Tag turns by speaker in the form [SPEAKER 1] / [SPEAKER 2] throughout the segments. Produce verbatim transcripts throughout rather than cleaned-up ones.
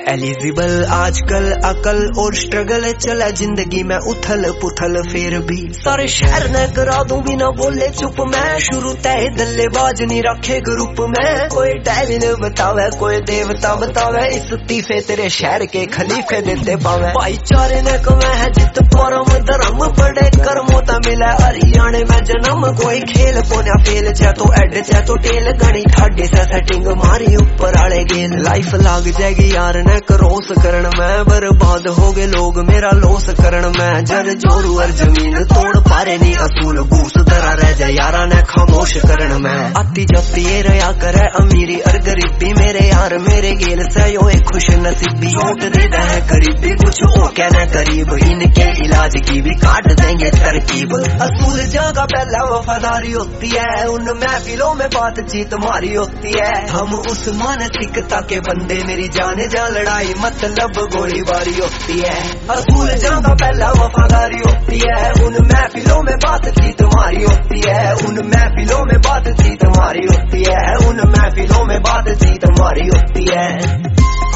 [SPEAKER 1] Eligible आजकल अकल और स्ट्रगल चला जिंदगी में उथल पुथल फिर भी सारे शहर ने करा दूं बिना बोले चुप मैं शुरू तय दल्लेबाज नहीं रखे ग्रुप में कोई डेविल बतावे कोई देवता बतावे इस्तीफे तेरे शहर के खलीफे देते पावे भाईचारे ने कमे है जित परम धर्म पड़े कर्मों ता मिला हरियाणे में जन्म कोई खेल कोना फेल चाहे तो एड चाहे तो टेल गणी थाडे से सेटिंग मारी ऊपर आले गेल लाइफ लाग जाएगी यार ने क्रॉस करण में बर्बाद हो गए लोग मेरा लॉस करण में जर जोरू और जमीन तोड़ पारे नहीं असूल घूस धरा रह जाए यारा ने खामोश करण में आती जाती ये रहा करे अमीरी और गरीबी मेरे यार मेरे गेल से यो एक खुश नसीबी छोट देता है गरीबी कुछ हो कहना करीब इनके इलाज की भी काट देंगे तरकीब असूल जगह पहला वफादारी होती है उन महफिलों में बातचीत मारी होती है हम उस मानसिकता के बंदे मेरी जाने जा लड़ाई मतलब गोलीबारी होती है असूल जगह पहला वफादारी होती है उन महफिलों में बातचीत मारी होती है उन महफिलों में बातचीत मारी होती है उन महफिलों में बातचीत मारी होती है।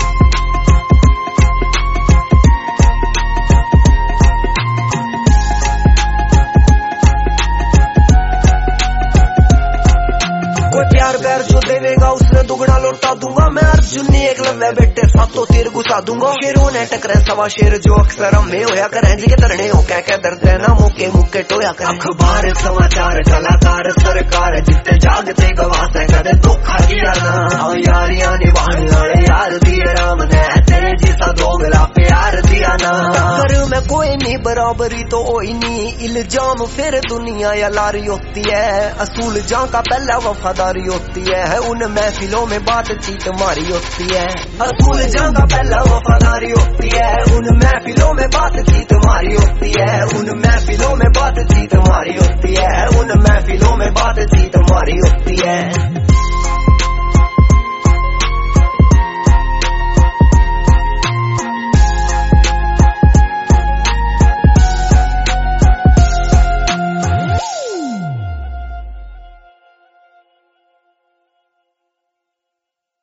[SPEAKER 1] प्यार प्यार जो देवेगा उसने दुगना लौटा दूंगा मैं अर्जुन ने एक लव्य बेटे सातों तीर घुसा दूंगा शेरों ने टकरे सवा शेर जो अक्सर हम में होया करें जी के तरने हो क्या क्या दर्द है ना मुके मुके टोया करें अखबार समाचार कलाकार सरकार जितने जागते गवाते कदे धोखा किया ना यारियां निभाने वाले यार दिए राम ने तेरे जैसा दोगला प्यार दिया ना पर मैं कोई नहीं बराबरी तो कोई नहीं इल्जाम फिर दुनिया या लारी होती है असूल जहाँ का पहला वफादारी होती है उन महफिलों में बातचीत मारी होती है असूल जहाँ का पहला वफादारी होती है उन महफिलों में बातचीत मारी होती है उन महफिलों में बातचीत मारी होती है उन महफिलों में